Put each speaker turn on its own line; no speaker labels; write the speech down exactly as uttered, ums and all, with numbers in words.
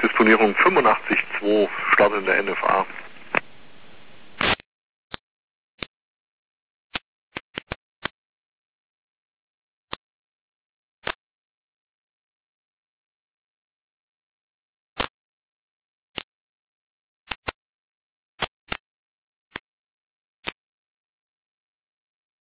Disponierung fünfundachtzig Komma zwei, Start in der N F A.